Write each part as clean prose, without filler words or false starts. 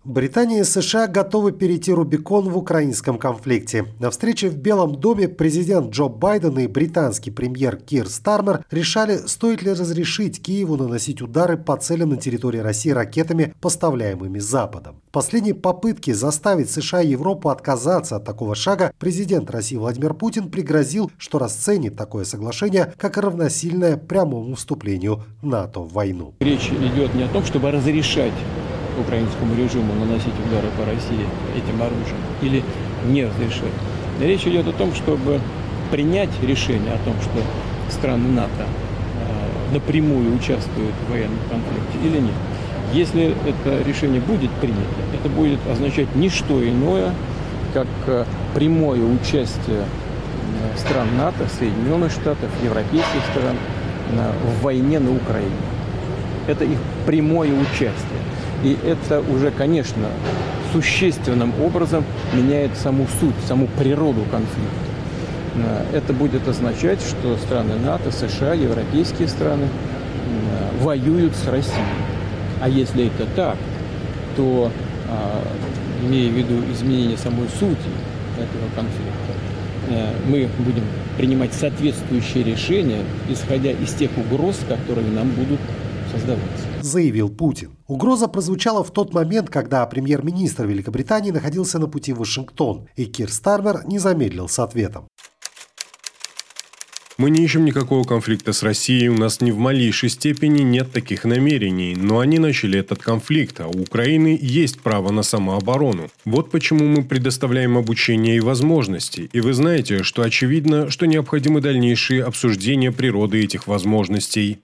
Британия и США готовы перейти Рубикон в украинском конфликте. На встрече в Белом доме президент Джо Байден и британский премьер Кир Стармер решали, стоит ли разрешить Киеву наносить удары по целям на территории России ракетами, поставляемыми Западом. В последней попытке заставить США и Европу отказаться от такого шага президент России Владимир Путин пригрозил, что расценит такое соглашение как равносильное прямому вступлению НАТО в войну. Речь идет не о том, чтобы разрешать украинскому режиму наносить удары по России этим оружием или не разрешать. Речь идет о том, чтобы принять решение о том, что страны НАТО напрямую участвуют в военном конфликте или нет. Если это решение будет принято, это будет означать не что иное, как прямое участие стран НАТО, Соединенных Штатов, европейских стран в войне на Украине. Это их прямое участие. И это уже, конечно, существенным образом меняет саму суть, саму природу конфликта. Это будет означать, что страны НАТО, США, европейские страны воюют с Россией. А если это так, то, имея в виду изменение самой сути этого конфликта, мы будем принимать соответствующие решения, исходя из тех угроз, которые нам будут создаваться, заявил Путин. Угроза прозвучала в тот момент, когда премьер-министр Великобритании находился на пути в Вашингтон, и Кир Стармер не замедлил с ответом. Мы не ищем никакого конфликта с Россией, у нас ни в малейшей степени нет таких намерений, но они начали этот конфликт, а у Украины есть право на самооборону. Вот почему мы предоставляем обучение и возможности. И вы знаете, что очевидно, что необходимы дальнейшие обсуждения природы этих возможностей,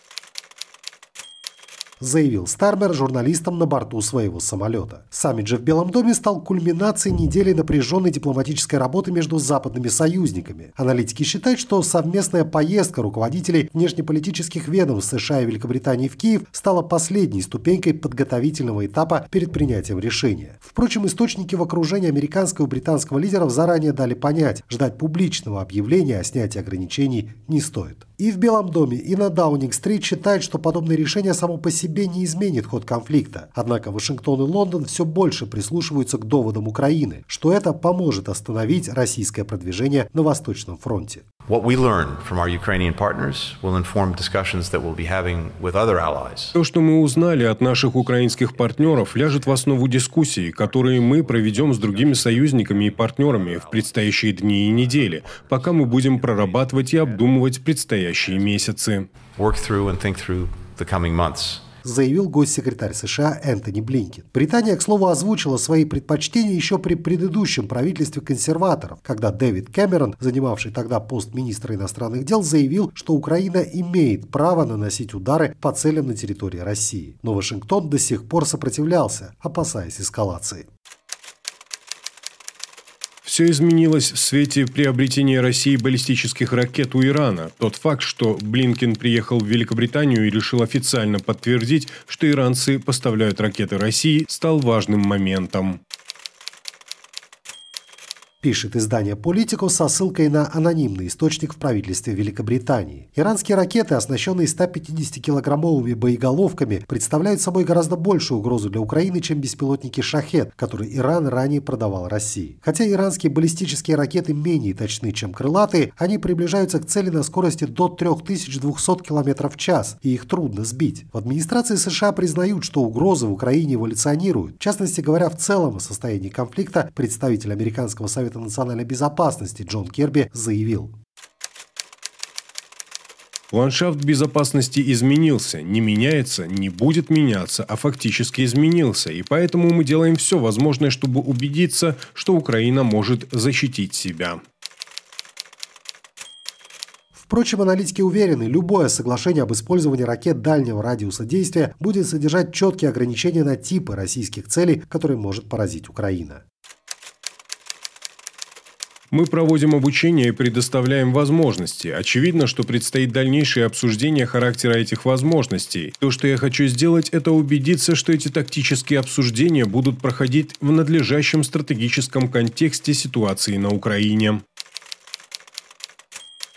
заявил Стармер журналистам на борту своего самолета. Саммит же в Белом доме стал кульминацией недели напряженной дипломатической работы между западными союзниками. Аналитики считают, что совместная поездка руководителей внешнеполитических ведомств США и Великобритании в Киев стала последней ступенькой подготовительного этапа перед принятием решения. Впрочем, источники в окружении американского и британского лидеров заранее дали понять, ждать публичного объявления о снятии ограничений не стоит. И в Белом доме, и на Даунинг-стрит считают, что подобное решение само по себе не изменит ход конфликта. Однако Вашингтон и Лондон все больше прислушиваются к доводам Украины, что это поможет остановить российское продвижение на Восточном фронте. То, что мы узнали от наших украинских партнеров, ляжет в основу дискуссий, которые мы проведем с другими союзниками и партнерами в предстоящие дни и недели, пока мы будем прорабатывать и обдумывать предстоящие месяцы, заявил госсекретарь США Энтони Блинкен. Британия, к слову, озвучила свои предпочтения еще при предыдущем правительстве консерваторов, когда Дэвид Кэмерон, занимавший тогда пост министра иностранных дел, заявил, что Украина имеет право наносить удары по целям на территории России. Но Вашингтон до сих пор сопротивлялся, опасаясь эскалации. Все изменилось в свете приобретения России баллистических ракет у Ирана. Тот факт, что Блинкен приехал в Великобританию и решил официально подтвердить, что иранцы поставляют ракеты России, стал важным моментом. Пишет издание «Политико» со ссылкой на анонимный источник в правительстве Великобритании. Иранские ракеты, оснащенные 150-килограммовыми боеголовками, представляют собой гораздо большую угрозу для Украины, чем беспилотники «Шахед», которые Иран ранее продавал России. Хотя иранские баллистические ракеты менее точны, чем крылатые, они приближаются к цели на скорости до 3200 км в час, и их трудно сбить. В администрации США признают, что угрозы в Украине эволюционируют. В частности говоря, в целом о состоянии конфликта представитель Американского совета национальной безопасности Джон Кирби заявил: Ландшафт безопасности изменился, не меняется, не будет меняться, а фактически изменился, и поэтому мы делаем все возможное, чтобы убедиться, что Украина может защитить себя. Впрочем, аналитики уверены, любое соглашение об использовании ракет дальнего радиуса действия будет содержать четкие ограничения на типы российских целей, которые может поразить Украина. Мы проводим обучение и предоставляем возможности. Очевидно, что предстоит дальнейшее обсуждение характера этих возможностей. То, что я хочу сделать, это убедиться, что эти тактические обсуждения будут проходить в надлежащем стратегическом контексте ситуации на Украине.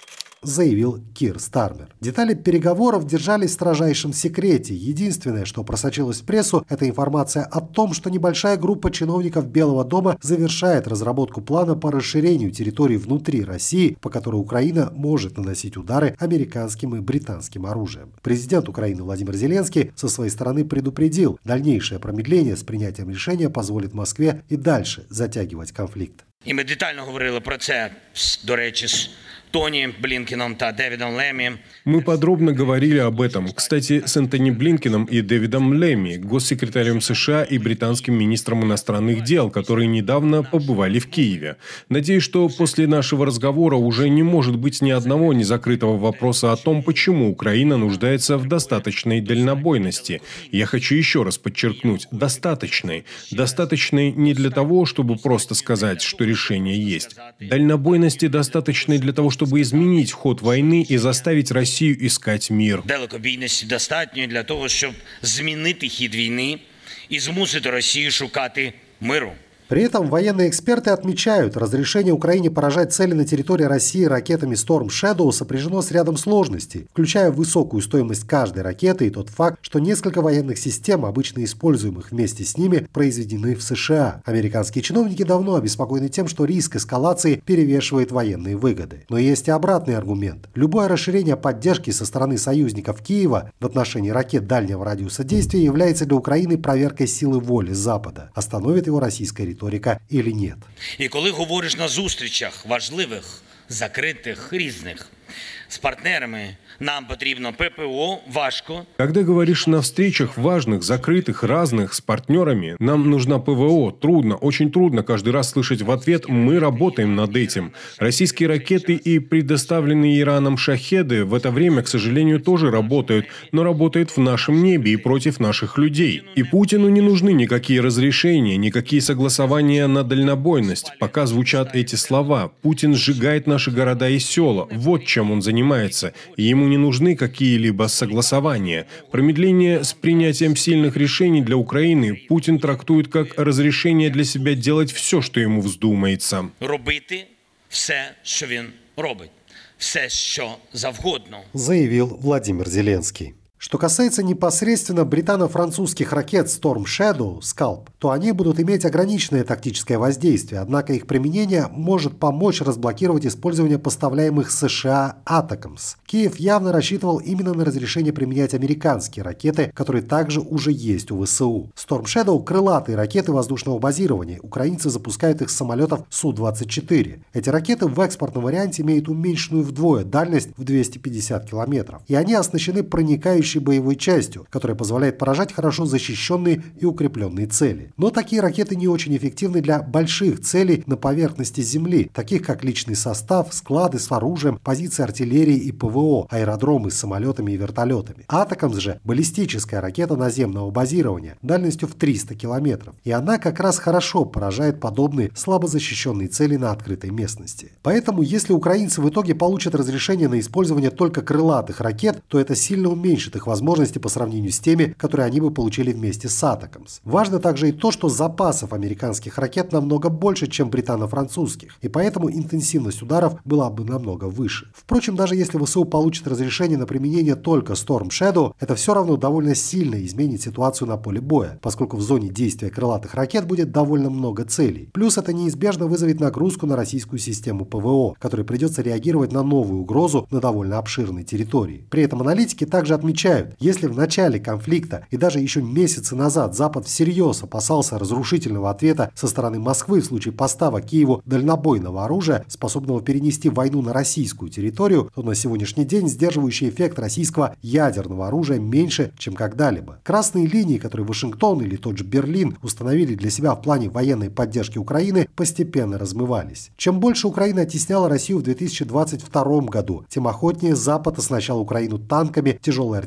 заявил Кир Стармер. Детали переговоров держались в строжайшем секрете. Единственное, что просочилось в прессу, это информация о том, что небольшая группа чиновников Белого дома завершает разработку плана по расширению территорий внутри России, по которой Украина может наносить удары американским и британским оружием. Президент Украины Владимир Зеленский со своей стороны предупредил, дальнейшее промедление с принятием решения позволит Москве и дальше затягивать конфликт. І ми детально говорили про це, до речі, з Тони Блинкеном та Дэвидом Лэмми. Мы подробно говорили об этом, кстати, с Энтони Блинкеном и Дэвидом Лэмми, госсекретарем США и британским министром иностранных дел, которые недавно побывали в Киеве. Надеюсь, что после нашего разговора уже не может быть ни одного незакрытого вопроса о том, почему Украина нуждается в достаточной дальнобойности. Я хочу еще раз подчеркнуть, достаточной. Достаточной не для того, чтобы просто сказать, что решение есть. Дальнобойности достаточной для того, чтобы изменить ход войны и заставить Россию искать мир. Далекобійності достатньо для того, щоб змінити хід війни і змусити Росію шукати миру. При этом военные эксперты отмечают, разрешение Украине поражать цели на территории России ракетами Storm Shadow сопряжено с рядом сложностей, включая высокую стоимость каждой ракеты и тот факт, что несколько военных систем, обычно используемых вместе с ними, произведены в США. Американские чиновники давно обеспокоены тем, что риск эскалации перевешивает военные выгоды. Но есть и обратный аргумент. Любое расширение поддержки со стороны союзников Киева в отношении ракет дальнего радиуса действия является для Украины проверкой силы воли Запада. Остановит его российская риторика или нет. І коли говориш на зустрічах важливих, закритих, різних, з партнерами, нам потрібно ППО, важко. Когда говоришь на встречах важных, закрытых, разных, с партнерами, нам нужна ПВО. Трудно, очень трудно каждый раз слышать в ответ «мы работаем над этим». Российские ракеты и предоставленные Ираном шахеды в это время, к сожалению, тоже работают, но работают в нашем небе и против наших людей. И Путину не нужны никакие разрешения, никакие согласования на дальнобойность. Пока звучат эти слова. Путин сжигает наши города и села. Вот чем он занимается. И ему не нужны какие-либо согласования. Промедление с принятием сильных решений для Украины Путин трактует как разрешение для себя делать все, что ему вздумается. Робити все, що він робить. Все, що завгодно. Заявил Владимир Зеленский. Что касается непосредственно британо-французских ракет Storm Shadow, Scalp, то они будут иметь ограниченное тактическое воздействие, однако их применение может помочь разблокировать использование поставляемых США Атакамс. Киев явно рассчитывал именно на разрешение применять американские ракеты, которые также уже есть у ВСУ. Storm Shadow – крылатые ракеты воздушного базирования. Украинцы запускают их с самолетов Су-24. Эти ракеты в экспортном варианте имеют уменьшенную вдвое дальность в 250 километров. И они оснащены проникающей боевой частью, которая позволяет поражать хорошо защищенные и укрепленные цели. Но такие ракеты не очень эффективны для больших целей на поверхности Земли, таких как личный состав, склады с оружием, позиции артиллерии и ПВО, аэродромы с самолетами и вертолетами. Атакамс же – баллистическая ракета наземного базирования дальностью в 300 километров. И она как раз хорошо поражает подобные слабо защищенные цели на открытой местности. Поэтому, если украинцы в итоге получат разрешение на использование только крылатых ракет, то это сильно уменьшит их возможности по сравнению с теми, которые они бы получили вместе с Атакамс. Важно также и то, что запасов американских ракет намного больше, чем британо-французских, и поэтому интенсивность ударов была бы намного выше. Впрочем, даже если ВСУ получит разрешение на применение только Storm Shadow, это все равно довольно сильно изменит ситуацию на поле боя, поскольку в зоне действия крылатых ракет будет довольно много целей. Плюс это неизбежно вызовет нагрузку на российскую систему ПВО, которой придется реагировать на новую угрозу на довольно обширной территории. При этом аналитики также отмечают, если в начале конфликта и даже еще месяцы назад Запад всерьез опасался разрушительного ответа со стороны Москвы в случае поставок Киеву дальнобойного оружия, способного перенести войну на российскую территорию, то на сегодняшний день сдерживающий эффект российского ядерного оружия меньше, чем когда-либо. Красные линии, которые Вашингтон или тот же Берлин установили для себя в плане военной поддержки Украины, постепенно размывались. Чем больше Украина оттесняла Россию в 2022 году, тем охотнее Запад оснащал Украину танками, тяжелой артиллерией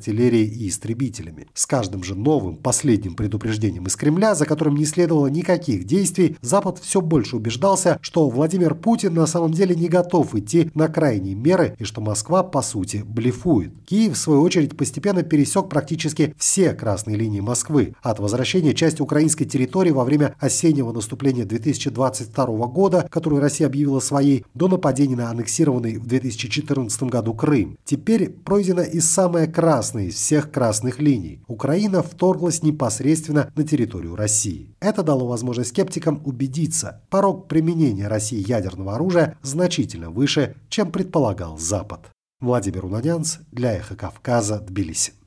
артиллерией и истребителями. С каждым же новым, последним предупреждением из Кремля, за которым не следовало никаких действий, Запад все больше убеждался, что Владимир Путин на самом деле не готов идти на крайние меры и что Москва, по сути, блефует. Киев, в свою очередь, постепенно пересек практически все красные линии Москвы. От возвращения части украинской территории во время осеннего наступления 2022 года, которую Россия объявила своей, до нападения на аннексированный в 2014 году Крым. Теперь пройдена и самая красная из всех красных линий. Украина вторглась непосредственно на территорию России. Это дало возможность скептикам убедиться, порог применения России ядерного оружия значительно выше, чем предполагал Запад. Владимир Унанянц для Эхо Кавказа, Тбилиси.